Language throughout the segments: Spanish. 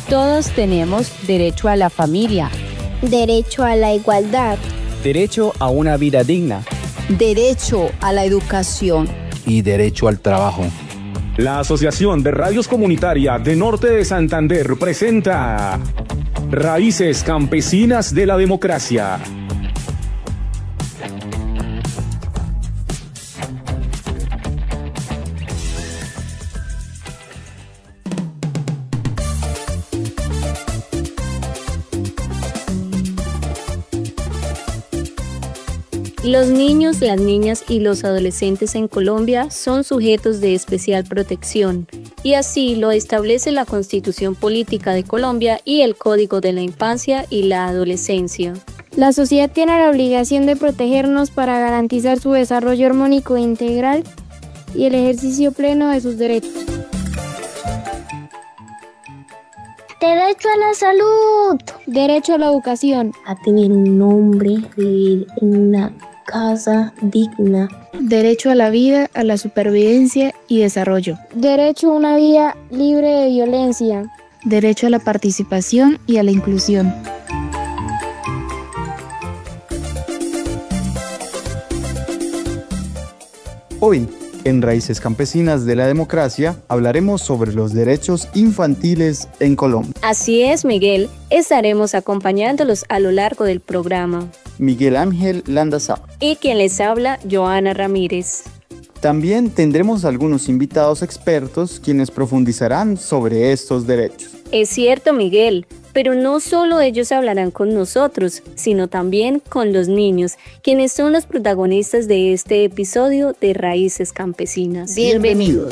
Todos tenemos derecho a la familia, derecho a la igualdad, derecho a una vida digna, derecho a la educación y derecho al trabajo. La Asociación de Radios Comunitarias de Norte de Santander presenta Raíces Campesinas de la Democracia. Los niños, las niñas y los adolescentes en Colombia son sujetos de especial protección, y así lo establece la Constitución Política de Colombia y el Código de la Infancia y la Adolescencia. La sociedad tiene la obligación de protegernos para garantizar su desarrollo armónico e integral y el ejercicio pleno de sus derechos. Derecho a la salud. Derecho a la educación. A tener un nombre, vivir en una casa digna. Derecho a la vida, a la supervivencia y desarrollo. Derecho a una vida libre de violencia. Derecho a la participación y a la inclusión. Hoy, en Raíces Campesinas de la Democracia, hablaremos sobre los derechos infantiles en Colombia. Así es, Miguel. Estaremos acompañándolos a lo largo del programa. Miguel Ángel Landazá. Y quien les habla, Joana Ramírez. También tendremos algunos invitados expertos quienes profundizarán sobre estos derechos. Es cierto, Miguel, pero no solo ellos hablarán con nosotros, sino también con los niños, quienes son los protagonistas de este episodio de Raíces Campesinas. Bienvenidos.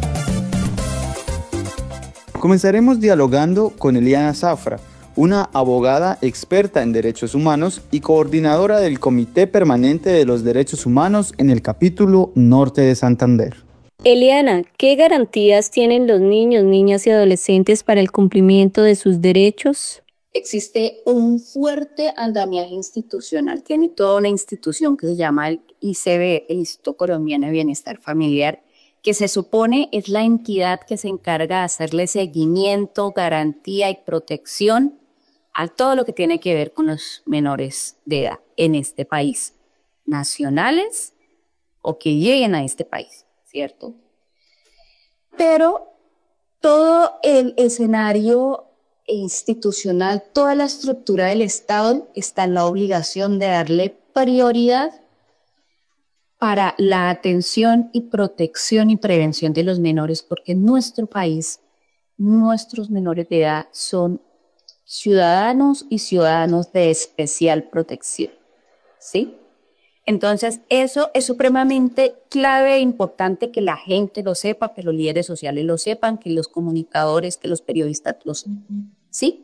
Comenzaremos dialogando con Eliana Zafra, una abogada experta en derechos humanos y coordinadora del Comité Permanente de los Derechos Humanos en el capítulo Norte de Santander. Eliana, ¿qué garantías tienen los niños, niñas y adolescentes para el cumplimiento de sus derechos? Existe un fuerte andamiaje institucional. Tiene toda una institución que se llama el ICB, el Instituto Colombiano de Bienestar Familiar, que se supone es la entidad que se encarga de hacerle seguimiento, garantía y protección a todo lo que tiene que ver con los menores de edad en este país, nacionales o que lleguen a este país, ¿cierto? Pero todo el escenario institucional, toda la estructura del Estado está en la obligación de darle prioridad para la atención y protección y prevención de los menores, porque en nuestro país, nuestros menores de edad son ciudadanos y ciudadanos de especial protección, ¿sí? Entonces, eso es supremamente clave e importante que la gente lo sepa, que los líderes sociales lo sepan, que los comunicadores, que los periodistas lo sepan, ¿sí?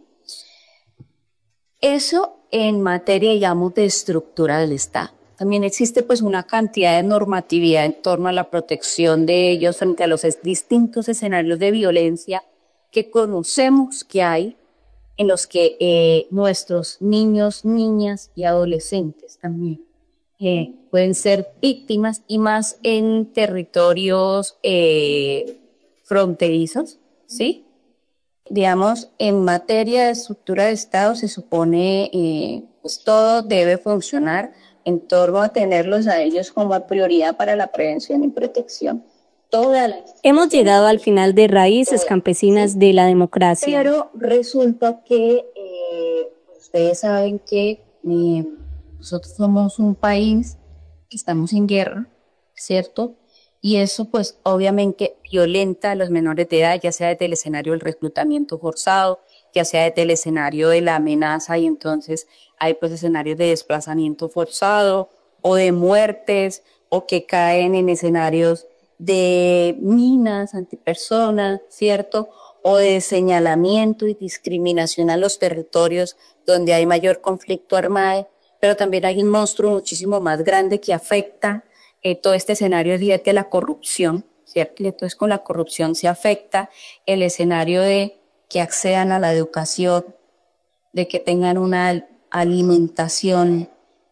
Eso en materia, digamos, de estructura del Estado. También existe pues una cantidad de normatividad en torno a la protección de ellos frente a los distintos escenarios de violencia que conocemos que hay, en los que nuestros niños, niñas y adolescentes también pueden ser víctimas, y más en territorios fronterizos, ¿sí? Digamos, en materia de estructura de Estado se supone pues todo debe funcionar en torno a tenerlos a ellos como prioridad para la prevención y protección. Hemos llegado al final de Raíces Campesinas de la Democracia. Pero resulta que ustedes saben que nosotros somos un país que estamos en guerra, ¿cierto? Y eso pues obviamente violenta a los menores de edad, ya sea desde el escenario del reclutamiento forzado, ya sea desde el escenario de la amenaza, y entonces hay pues escenarios de desplazamiento forzado o de muertes, o que caen en escenarios de minas antipersonas, ¿cierto? O de señalamiento y discriminación a los territorios donde hay mayor conflicto armado, pero también hay un monstruo muchísimo más grande que afecta todo este escenario de la corrupción, ¿cierto? Y entonces con la corrupción se afecta el escenario de que accedan a la educación, de que tengan una alimentación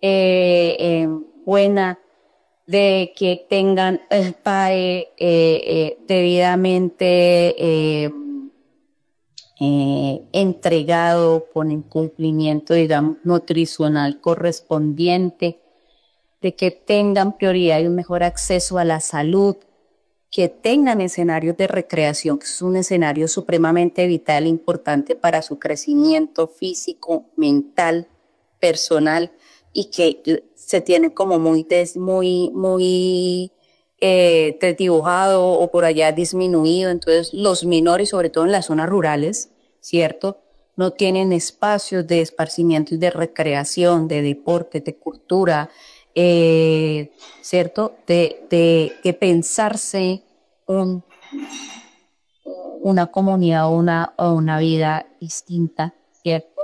buena, de que tengan el PAE debidamente entregado con el cumplimiento, digamos, nutricional correspondiente, de que tengan prioridad y un mejor acceso a la salud, que tengan escenarios de recreación, que es un escenario supremamente vital e importante para su crecimiento físico, mental, personal, y que se tiene como muy desdibujado o por allá disminuido. Entonces los menores, sobre todo en las zonas rurales, ¿cierto?, no tienen espacios de esparcimiento y de recreación, de deporte, de cultura, ¿cierto?, de pensarse una comunidad o una vida distinta, ¿cierto?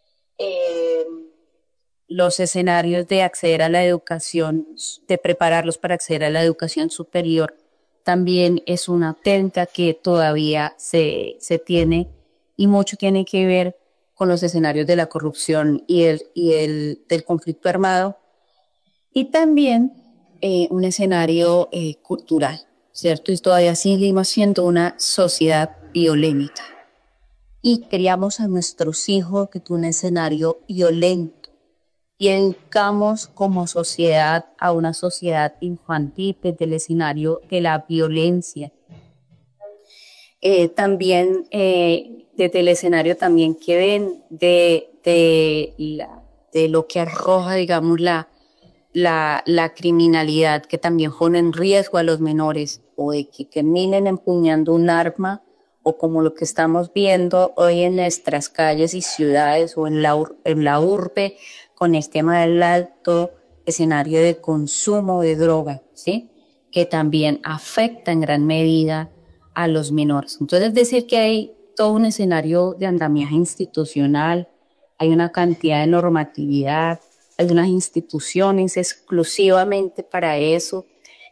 Los escenarios de acceder a la educación, de prepararlos para acceder a la educación superior, también es una técnica que todavía se tiene, y mucho tiene que ver con los escenarios de la corrupción y del conflicto armado, y también un escenario cultural, ¿cierto? Y todavía seguimos siendo una sociedad violenta. Y criamos a nuestros hijos que un escenario violento. Y educamos como sociedad a una sociedad infantil desde el escenario de la violencia. También desde el escenario también que ven de lo que arroja, digamos, la criminalidad, que también pone en riesgo a los menores, o de que terminen empuñando un arma, o como lo que estamos viendo hoy en nuestras calles y ciudades o en la urbe, con el tema del alto escenario de consumo de droga, ¿sí?, que también afecta en gran medida a los menores. Entonces, es decir, que hay todo un escenario de andamiaje institucional, hay una cantidad de normatividad, hay unas instituciones exclusivamente para eso,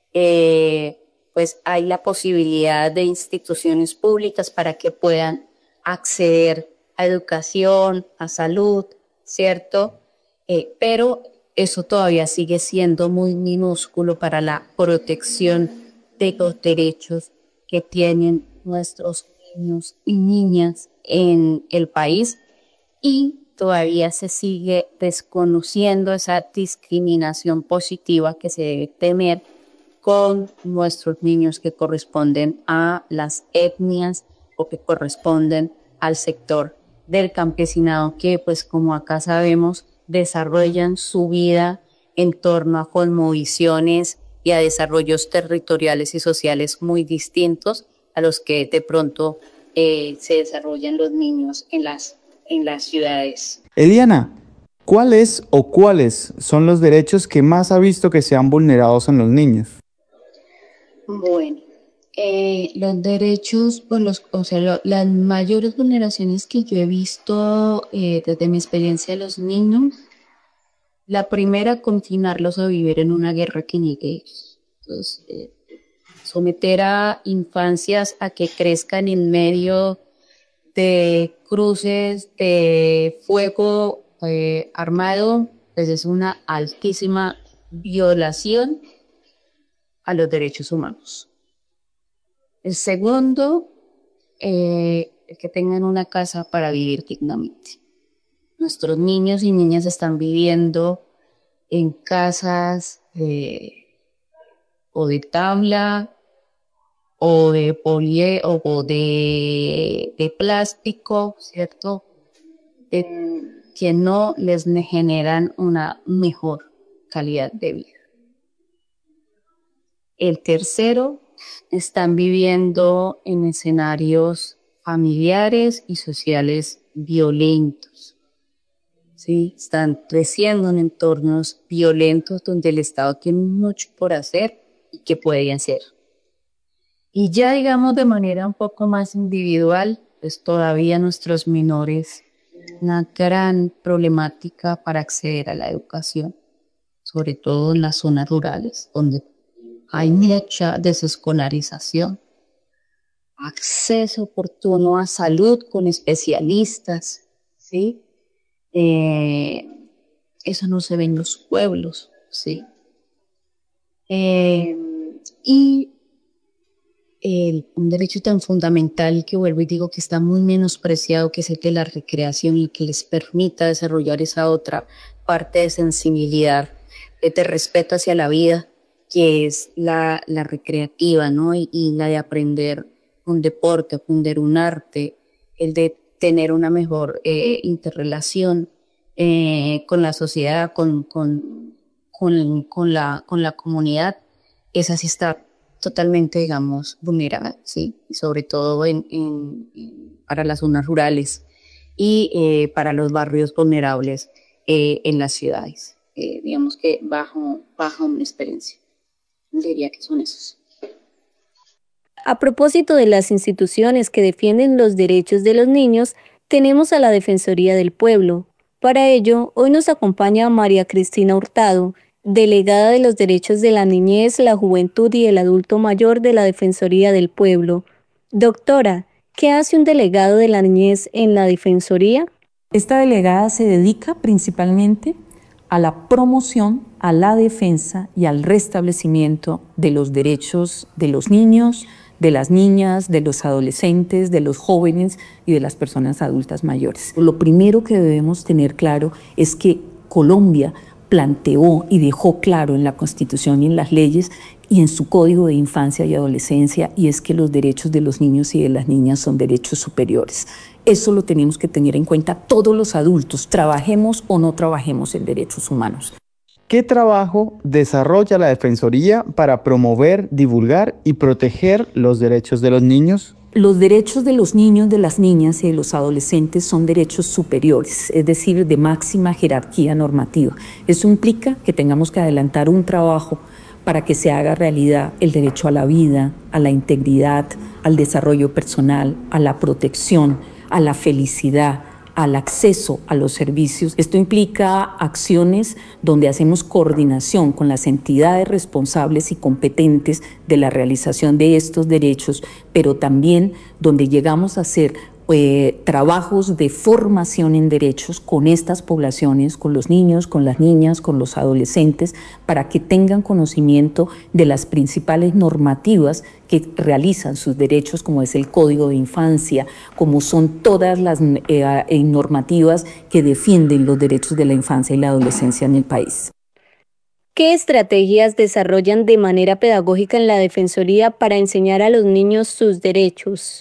pues hay la posibilidad de instituciones públicas para que puedan acceder a educación, a salud, ¿cierto? Pero eso todavía sigue siendo muy minúsculo para la protección de los derechos que tienen nuestros niños y niñas en el país, y todavía se sigue desconociendo esa discriminación positiva que se debe tener con nuestros niños que corresponden a las etnias o que corresponden al sector del campesinado, que pues como acá sabemos desarrollan su vida en torno a cosmovisiones y a desarrollos territoriales y sociales muy distintos a los que de pronto se desarrollan los niños en las ciudades. Eliana, ¿cuáles o cuáles son los derechos que más ha visto que sean vulnerados en los niños? Bueno, los derechos, pues las mayores vulneraciones que yo he visto desde mi experiencia de los niños, la primera, confinarlos a vivir en una guerra que niegue. Entonces, someter a infancias a que crezcan en medio de cruces de fuego armado, pues es una altísima violación a los derechos humanos. El segundo, el que tengan una casa para vivir dignamente. Nuestros niños y niñas están viviendo en casas o de tabla o de o de plástico, ¿cierto?, que no les generan una mejor calidad de vida. El tercero, están viviendo en escenarios familiares y sociales violentos, ¿sí? Están creciendo en entornos violentos donde el Estado tiene mucho por hacer y que pueden hacer. Y ya digamos de manera un poco más individual, pues todavía nuestros menores, una gran problemática para acceder a la educación, sobre todo en las zonas rurales, donde hay mucha desescolarización, acceso oportuno a salud con especialistas, ¿sí? Eso no se ve en los pueblos, ¿sí? Y un derecho tan fundamental que vuelvo y digo que está muy menospreciado, que es el de la recreación y que les permita desarrollar esa otra parte de sensibilidad, de respeto hacia la vida, que es la recreativa, ¿no? Y la de aprender un deporte, aprender un arte, el de tener una mejor interrelación con la sociedad, con la comunidad. Esa sí está totalmente, digamos, vulnerada, ¿sí? Sobre todo para las zonas rurales y para los barrios vulnerables en las ciudades. Digamos que bajo una experiencia. Diría que son esos. A propósito de las instituciones que defienden los derechos de los niños, tenemos a la Defensoría del Pueblo. Para ello, hoy nos acompaña María Cristina Hurtado, delegada de los derechos de la niñez, la juventud y el adulto mayor de la Defensoría del Pueblo. Doctora, ¿qué hace un delegado de la niñez en la Defensoría? Esta delegada se dedica principalmente a la promoción, a la defensa y al restablecimiento de los derechos de los niños, de las niñas, de los adolescentes, de los jóvenes y de las personas adultas mayores. Lo primero que debemos tener claro es que Colombia planteó y dejó claro en la Constitución y en las leyes y en su Código de Infancia y Adolescencia, y es que los derechos de los niños y de las niñas son derechos superiores. Eso lo tenemos que tener en cuenta todos los adultos, trabajemos o no trabajemos en derechos humanos. ¿Qué trabajo desarrolla la Defensoría para promover, divulgar y proteger los derechos de los niños? Los derechos de los niños, de las niñas y de los adolescentes son derechos superiores, es decir, de máxima jerarquía normativa. Eso implica que tengamos que adelantar un trabajo para que se haga realidad el derecho a la vida, a la integridad, al desarrollo personal, a la protección, a la felicidad, al acceso a los servicios. Esto implica acciones donde hacemos coordinación con las entidades responsables y competentes de la realización de estos derechos, pero también donde llegamos a hacer trabajos de formación en derechos con estas poblaciones, con los niños, con las niñas, con los adolescentes, para que tengan conocimiento de las principales normativas que realizan sus derechos, como es el Código de Infancia, como son todas las normativas que defienden los derechos de la infancia y la adolescencia en el país. ¿Qué estrategias desarrollan de manera pedagógica en la Defensoría para enseñar a los niños sus derechos?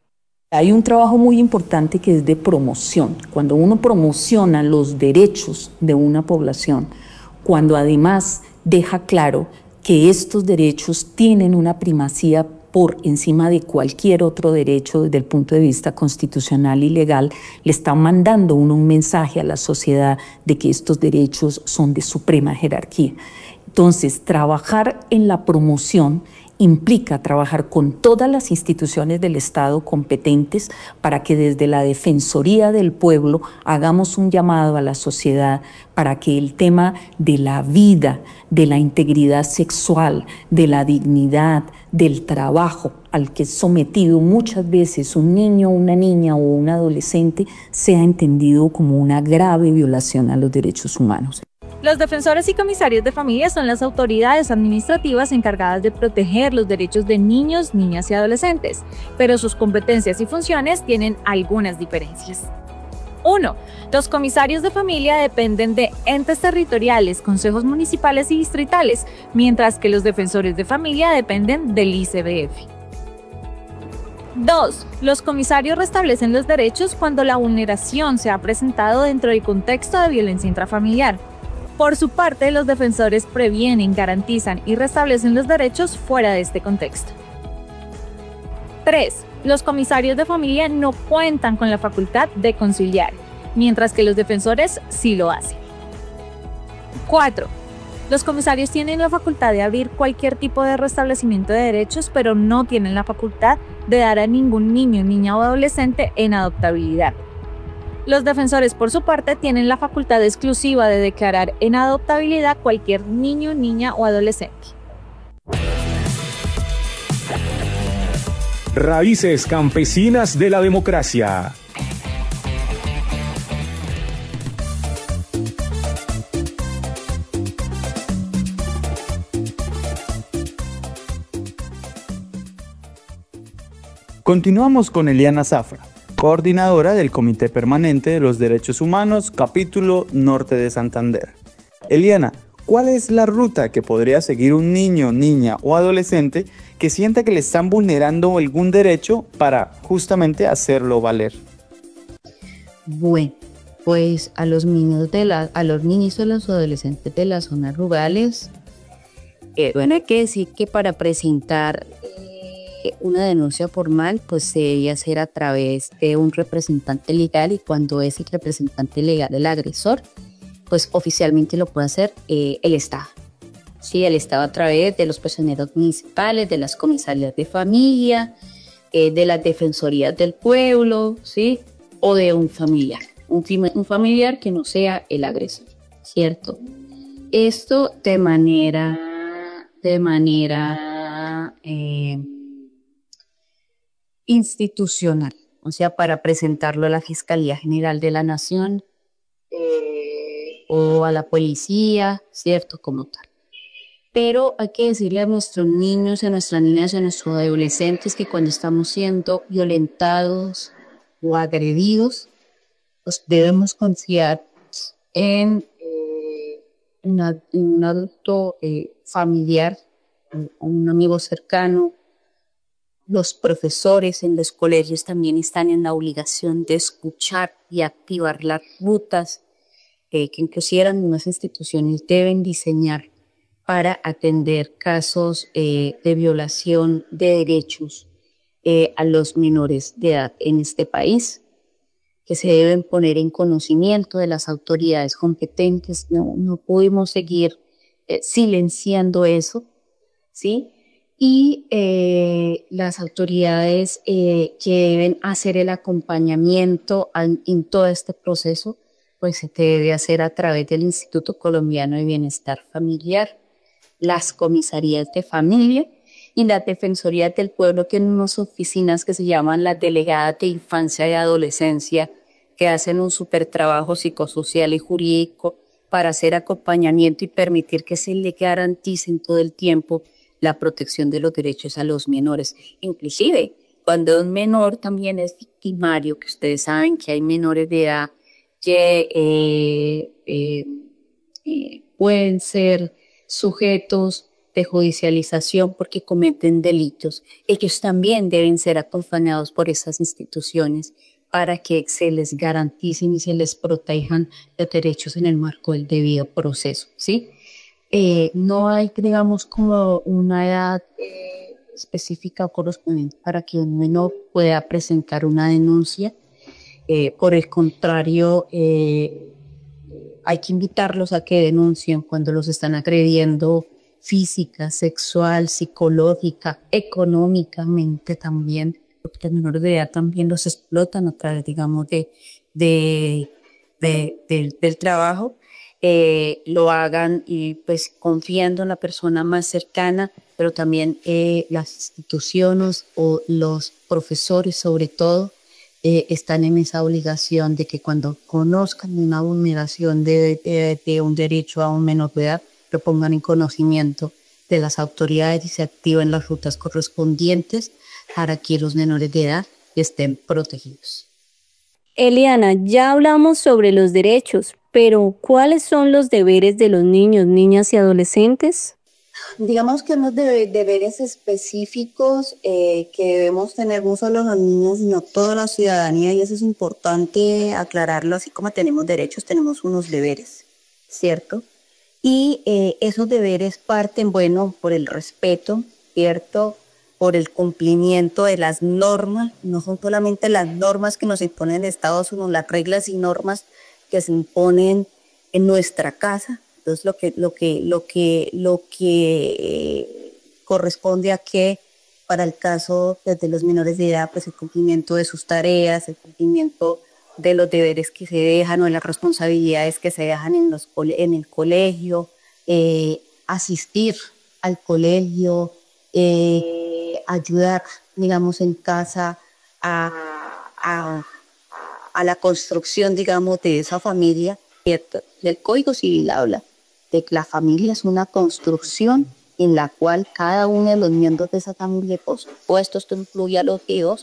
Hay un trabajo muy importante que es de promoción. Cuando uno promociona los derechos de una población, cuando además deja claro que estos derechos tienen una primacía por encima de cualquier otro derecho desde el punto de vista constitucional y legal, le está mandando uno un mensaje a la sociedad de que estos derechos son de suprema jerarquía. Entonces, trabajar en la promoción implica trabajar con todas las instituciones del Estado competentes para que desde la Defensoría del Pueblo hagamos un llamado a la sociedad para que el tema de la vida, de la integridad sexual, de la dignidad, del trabajo al que es sometido muchas veces un niño, una niña o un adolescente sea entendido como una grave violación a los derechos humanos. Los defensores y comisarios de familia son las autoridades administrativas encargadas de proteger los derechos de niños, niñas y adolescentes, pero sus competencias y funciones tienen algunas diferencias. 1. Los comisarios de familia dependen de entes territoriales, consejos municipales y distritales, mientras que los defensores de familia dependen del ICBF. 2. Los comisarios restablecen los derechos cuando la vulneración se ha presentado dentro del contexto de violencia intrafamiliar. Por su parte, los defensores previenen, garantizan y restablecen los derechos fuera de este contexto. 3. Los comisarios de familia no cuentan con la facultad de conciliar, mientras que los defensores sí lo hacen. 4. Los comisarios tienen la facultad de abrir cualquier tipo de restablecimiento de derechos, pero no tienen la facultad de dar a ningún niño, niña o adolescente en adoptabilidad. Los defensores, por su parte, tienen la facultad exclusiva de declarar en adoptabilidad cualquier niño, niña o adolescente. Raíces campesinas de la democracia. Continuamos con Eliana Zafra, coordinadora del Comité Permanente de los Derechos Humanos, capítulo Norte de Santander. Eliana, ¿cuál es la ruta que podría seguir un niño, niña o adolescente que sienta que le están vulnerando algún derecho para justamente hacerlo valer? Bueno, pues a los niños a los niños o los adolescentes de las zonas rurales, hay que decir que para presentar una denuncia formal, pues se debe hacer a través de un representante legal, y cuando es el representante legal del agresor, pues oficialmente lo puede hacer el Estado. Sí, el Estado a través de los personeros municipales, de las comisarías de familia, de las defensorías del pueblo, ¿sí? O de un familiar, un familiar que no sea el agresor, ¿cierto? Esto de manera institucional, o sea, para presentarlo a la Fiscalía General de la Nación o a la policía, ¿cierto? Como tal. Pero hay que decirle a nuestros niños, a nuestras niñas, a nuestros adolescentes que cuando estamos siendo violentados o agredidos, pues debemos confiar en un adulto familiar, un amigo cercano. Los profesores en los colegios también están en la obligación de escuchar y activar las rutas que inclusive las mismas instituciones deben diseñar para atender casos de violación de derechos a los menores de edad en este país, que se deben poner en conocimiento de las autoridades competentes. No pudimos seguir silenciando eso, ¿sí? Y las autoridades que deben hacer el acompañamiento en todo este proceso, pues se debe hacer a través del Instituto Colombiano de Bienestar Familiar, las comisarías de familia y las defensorías del pueblo, que en unas oficinas que se llaman las delegadas de infancia y adolescencia, que hacen un súper trabajo psicosocial y jurídico para hacer acompañamiento y permitir que se le garanticen todo el tiempo la protección de los derechos a los menores. Inclusive, cuando un menor también es victimario, que ustedes saben que hay menores de edad que pueden ser sujetos de judicialización porque cometen delitos. Ellos también deben ser acompañados por esas instituciones para que se les garanticen y se les protejan los derechos en el marco del debido proceso, ¿sí? No hay, digamos, como una edad específica o correspondiente para que un menor pueda presentar una denuncia. Por el contrario, hay que invitarlos a que denuncien cuando los están agrediendo física, sexual, psicológica, económicamente también, porque los menores de edad también los explotan a través, digamos, del trabajo. Lo hagan y pues confiando en la persona más cercana, pero también las instituciones o los profesores sobre todo están en esa obligación de que cuando conozcan una vulneración de un derecho a un menor de edad, lo pongan en conocimiento de las autoridades y se activen las rutas correspondientes para que los menores de edad estén protegidos. Eliana, ya hablamos sobre los derechos, pero ¿cuáles son los deberes de los niños, niñas y adolescentes? Digamos que unos deberes específicos que debemos tener no solo los niños, sino toda la ciudadanía, y eso es importante aclararlo, así como tenemos derechos, tenemos unos deberes, ¿cierto? Y esos deberes parten, bueno, por el respeto, ¿cierto? Por el cumplimiento de las normas, no son solamente las normas que nos imponen el Estado, sino las reglas y normas que se imponen en nuestra casa. Entonces lo que corresponde a que para el caso de los menores de edad, pues el cumplimiento de sus tareas, el cumplimiento de los deberes que se dejan o de las responsabilidades que se dejan en el colegio, asistir al colegio, ayudar, digamos, en casa a la construcción, digamos, de esa familia, ¿cierto? El Código Civil habla de que la familia es una construcción en la cual cada uno de los miembros de esa familia, por supuesto, esto incluye a los hijos,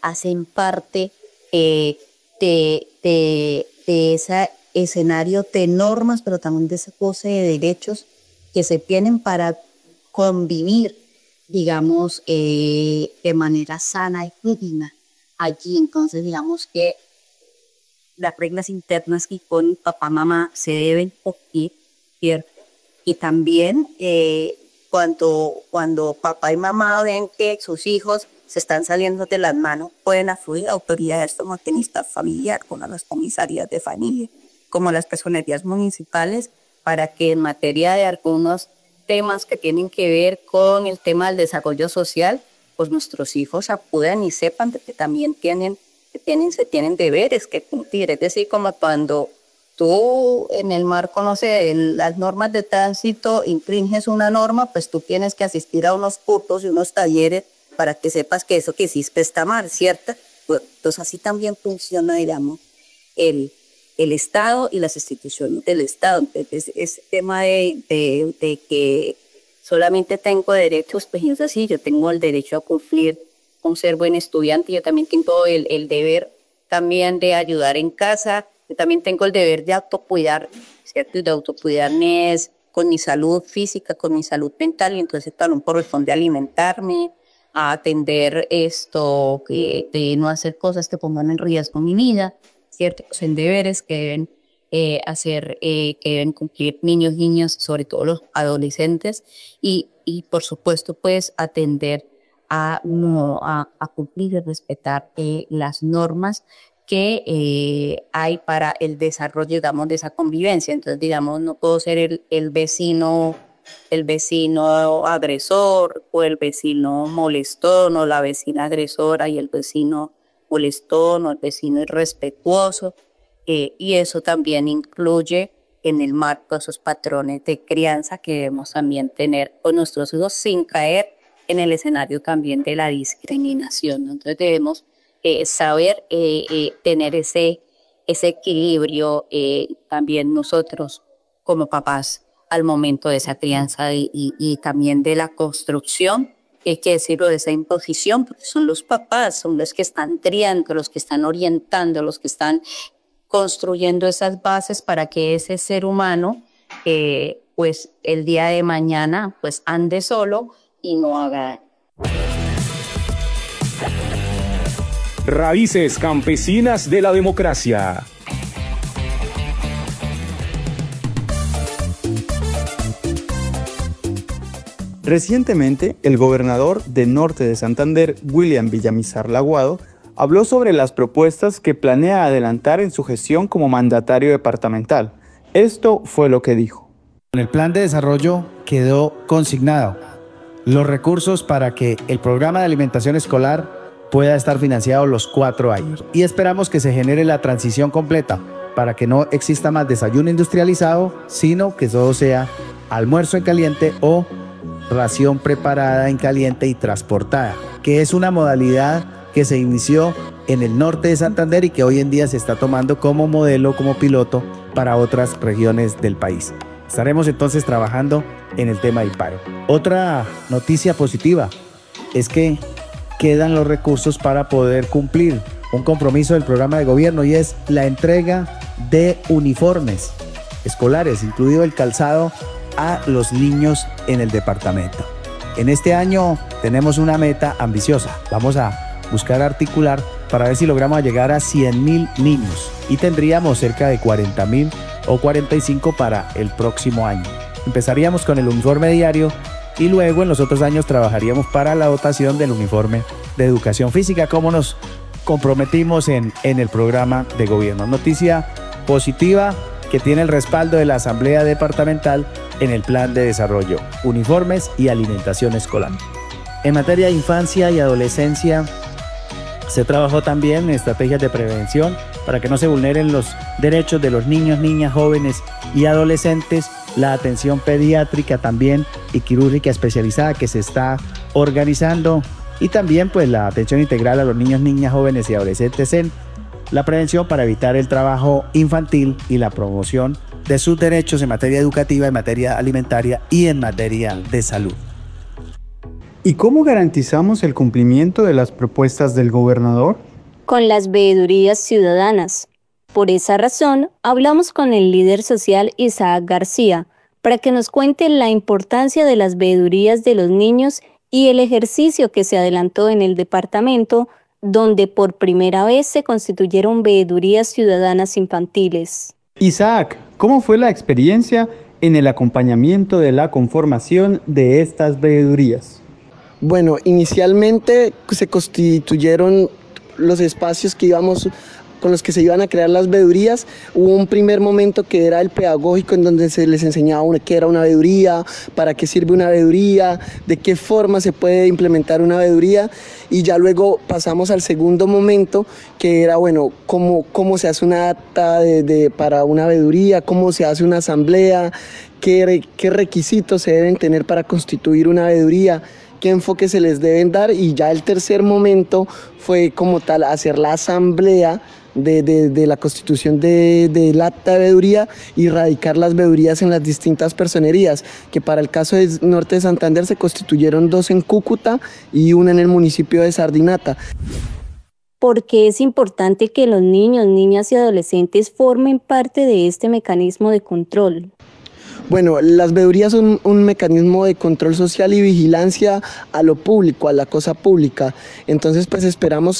hacen parte de ese escenario de normas, pero también de ese goce de derechos que se tienen para convivir, digamos, de manera sana y digna allí. Entonces, digamos que las reglas internas que con papá, mamá se deben cumplir, ¿cierto? Y también cuando papá y mamá ven que sus hijos se están saliendo de las manos, pueden afluir a autoridades como tenistas familiar, como las comisarías de familia, como las personerías municipales, para que en materia de algunos temas que tienen que ver con el tema del desarrollo social, pues nuestros hijos acudan y sepan que también se tienen deberes que cumplir. Es decir, como cuando tú en el marco, no sé, de las normas de tránsito infringes una norma, pues tú tienes que asistir a unos cursos y unos talleres para que sepas que eso que hiciste está mal, ¿cierto? Pues, entonces así también funciona, digamos, el Estado y las instituciones del Estado. Entonces, ese tema de que solamente tengo derechos, pues es así, yo tengo el derecho a cumplir con ser buen estudiante, yo también tengo el deber también de ayudar en casa, yo también tengo el deber de autocuidar, ¿cierto? De autocuidarme con mi salud física, con mi salud mental, y entonces también corresponde alimentarme, a atender esto, de no hacer cosas que pongan en riesgo mi vida, ¿cierto? Son deberes que deben hacer, que deben cumplir niños, sobre todo los adolescentes, y por supuesto, pues, atender a cumplir y respetar las normas que hay para el desarrollo, digamos, de esa convivencia. Entonces, digamos, no puedo ser el vecino agresor, o el vecino molestón, o la vecina agresora y el vecino molestón, o el vecino irrespetuoso, y eso también incluye en el marco de esos patrones de crianza que debemos también tener con nuestros hijos sin caer en el escenario también de la discriminación, ¿no? Entonces debemos saber tener ese equilibrio también nosotros como papás al momento de esa crianza y también de la construcción, hay que decirlo, de esa imposición, porque son los papás, son los que están criando, los que están orientando, los que están construyendo esas bases para que ese ser humano, pues el día de mañana, pues ande solo y no haga daño. Raíces campesinas de la democracia. Recientemente, el gobernador de Norte de Santander, William Villamizar Laguado, habló sobre las propuestas que planea adelantar en su gestión como mandatario departamental. Esto fue lo que dijo. En el plan de desarrollo quedó consignado los recursos para que el programa de alimentación escolar pueda estar financiado los 4 años. Y esperamos que se genere la transición completa para que no exista más desayuno industrializado, sino que todo sea almuerzo en caliente o ración preparada en caliente y transportada, que es una modalidad que se inició en el norte de Santander y que hoy en día se está tomando como modelo, como piloto para otras regiones del país. Estaremos entonces trabajando en el tema del paro. Otra noticia positiva es que quedan los recursos para poder cumplir un compromiso del programa de gobierno, y es la entrega de uniformes escolares, incluido el calzado, a los niños en el departamento. En este año tenemos una meta ambiciosa. Vamos a buscar articular para ver si logramos llegar a 100,000 niños y tendríamos cerca de 40,000 o 45 para el próximo año. Empezaríamos con el uniforme diario y luego en los otros años trabajaríamos para la dotación del uniforme de educación física, como nos comprometimos en el programa de gobierno. Noticia positiva que tiene el respaldo de la Asamblea Departamental en el plan de desarrollo, uniformes y alimentación escolar. En materia de infancia y adolescencia, se trabajó también en estrategias de prevención para que no se vulneren los derechos de los niños, niñas, jóvenes y adolescentes, la atención pediátrica también y quirúrgica especializada que se está organizando, y también pues la atención integral a los niños, niñas, jóvenes y adolescentes en la prevención para evitar el trabajo infantil y la promoción de sus derechos en materia educativa, en materia alimentaria y en materia de salud. ¿Y cómo garantizamos el cumplimiento de las propuestas del gobernador? Con las veedurías ciudadanas. Por esa razón, hablamos con el líder social Isaac García para que nos cuente la importancia de las veedurías de los niños y el ejercicio que se adelantó en el departamento, donde por primera vez se constituyeron veedurías ciudadanas infantiles. Isaac, ¿cómo fue la experiencia en el acompañamiento de la conformación de estas veedurías? Bueno, inicialmente se constituyeron los espacios con los que se iban a crear las veedurías. Hubo un primer momento que era el pedagógico, en donde se les enseñaba qué era una veeduría, para qué sirve una veeduría, de qué forma se puede implementar una veeduría, y ya luego pasamos al segundo momento, que era, bueno, cómo se hace una acta para una veeduría, cómo se hace una asamblea, qué requisitos se deben tener para constituir una veeduría, qué enfoque se les deben dar, y ya el tercer momento fue como tal hacer la asamblea de la constitución del acta de veeduría y radicar las veedurías en las distintas personerías, que para el caso del norte de Santander se constituyeron 2 en Cúcuta y 1 en el municipio de Sardinata. Porque es importante que los niños, niñas y adolescentes formen parte de este mecanismo de control. Bueno, las veedurías son un mecanismo de control social y vigilancia a lo público, a la cosa pública. Entonces, pues esperamos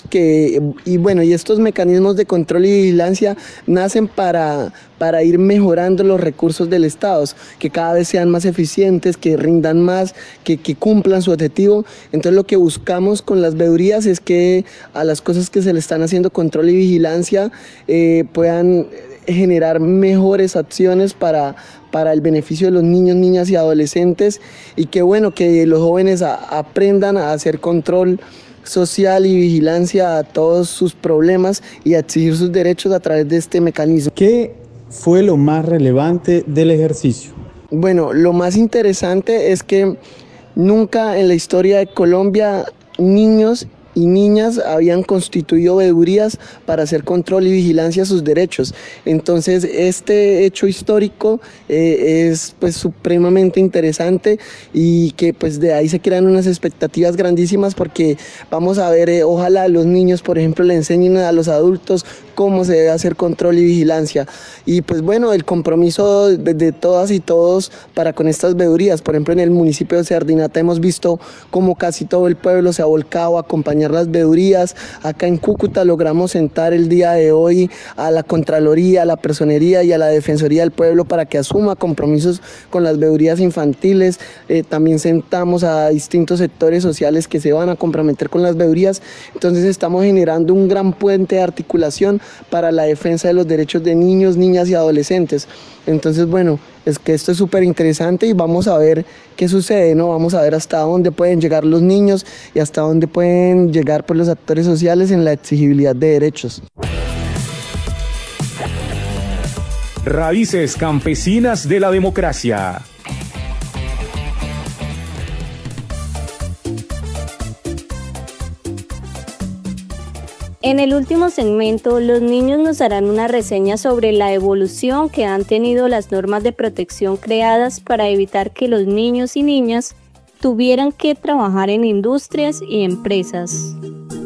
y estos mecanismos de control y vigilancia nacen para ir mejorando los recursos del Estado, que cada vez sean más eficientes, que rindan más, que cumplan su objetivo. Entonces, lo que buscamos con las veedurías es que a las cosas que se le están haciendo control y vigilancia puedan generar mejores acciones para el beneficio de los niños, niñas y adolescentes, y que los jóvenes aprendan a hacer control social y vigilancia a todos sus problemas y a exigir sus derechos a través de este mecanismo. ¿Qué fue lo más relevante del ejercicio? Bueno, lo más interesante es que nunca en la historia de Colombia niños y niñas habían constituido veedurías para hacer control y vigilancia a sus derechos. Entonces, este hecho histórico es pues supremamente interesante, y que pues de ahí se crean unas expectativas grandísimas, porque vamos a ver, ojalá a los niños, por ejemplo, le enseñen a los adultos cómo se debe hacer control y vigilancia. Y pues bueno, el compromiso de todas y todos para con estas veedurías. Por ejemplo, en el municipio de Sardinata hemos visto cómo casi todo el pueblo se ha volcado a acompañar las veedurías. Acá en Cúcuta logramos sentar el día de hoy a la Contraloría, a la Personería y a la Defensoría del Pueblo para que asuma compromisos con las veedurías infantiles. También sentamos a distintos sectores sociales que se van a comprometer con las veedurías. Entonces estamos generando un gran puente de articulación para la defensa de los derechos de niños, niñas y adolescentes. Entonces, bueno, es que esto es súper interesante y vamos a ver qué sucede, ¿no? Vamos a ver hasta dónde pueden llegar los niños y hasta dónde pueden llegar pues, los actores sociales en la exigibilidad de derechos. Raíces campesinas de la democracia. En el último segmento, los niños nos harán una reseña sobre la evolución que han tenido las normas de protección creadas para evitar que los niños y niñas tuvieran que trabajar en industrias y empresas.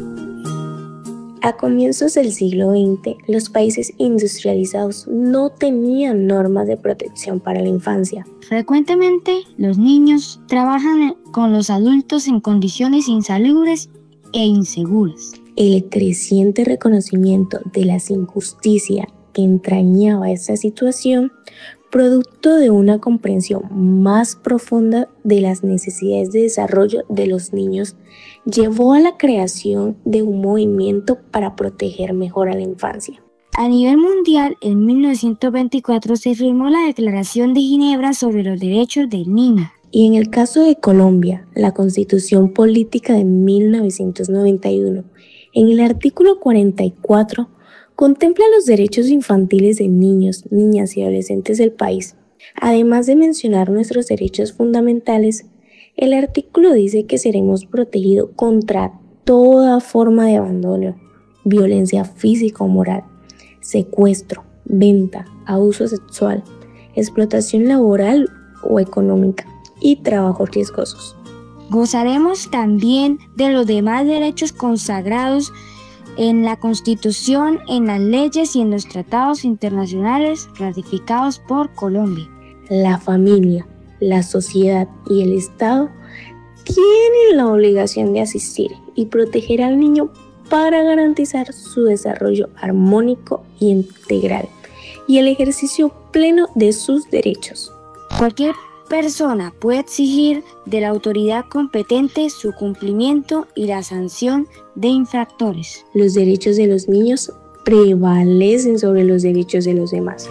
A comienzos del siglo XX, los países industrializados no tenían normas de protección para la infancia. Frecuentemente, los niños trabajan con los adultos en condiciones insalubres e inseguras. El creciente reconocimiento de la injusticia que entrañaba esta situación, producto de una comprensión más profunda de las necesidades de desarrollo de los niños, llevó a la creación de un movimiento para proteger mejor a la infancia. A nivel mundial, en 1924 se firmó la Declaración de Ginebra sobre los Derechos del Niño. Y en el caso de Colombia, la Constitución Política de 1991, en el artículo 44, contempla los derechos infantiles de niños, niñas y adolescentes del país. Además de mencionar nuestros derechos fundamentales, el artículo dice que seremos protegidos contra toda forma de abandono, violencia física o moral, secuestro, venta, abuso sexual, explotación laboral o económica y trabajos riesgosos. Gozaremos también de los demás derechos consagrados en la Constitución, en las leyes y en los tratados internacionales ratificados por Colombia. La familia, la sociedad y el Estado tienen la obligación de asistir y proteger al niño para garantizar su desarrollo armónico y integral y el ejercicio pleno de sus derechos. Cualquier persona puede exigir de la autoridad competente su cumplimiento y la sanción de infractores. Los derechos de los niños prevalecen sobre los derechos de los demás.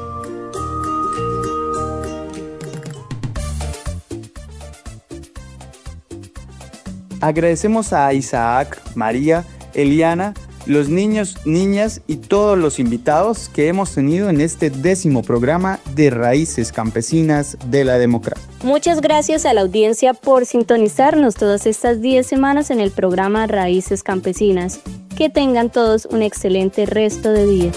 Agradecemos a Isaac, María, Eliana, los niños, niñas y todos los invitados que hemos tenido en este 10º programa de Raíces Campesinas de la Democracia. Muchas gracias a la audiencia por sintonizarnos todas estas 10 semanas en el programa Raíces Campesinas. Que tengan todos un excelente resto de día.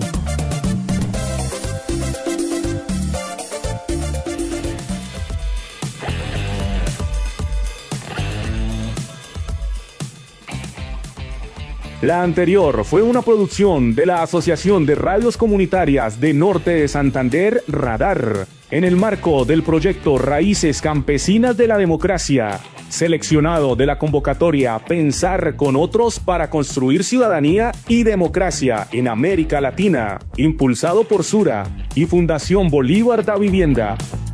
La anterior fue una producción de la Asociación de Radios Comunitarias de Norte de Santander, Radar, en el marco del proyecto Raíces Campesinas de la Democracia, seleccionado de la convocatoria Pensar con Otros para Construir Ciudadanía y Democracia en América Latina, impulsado por Sura y Fundación Bolívar da Vivienda.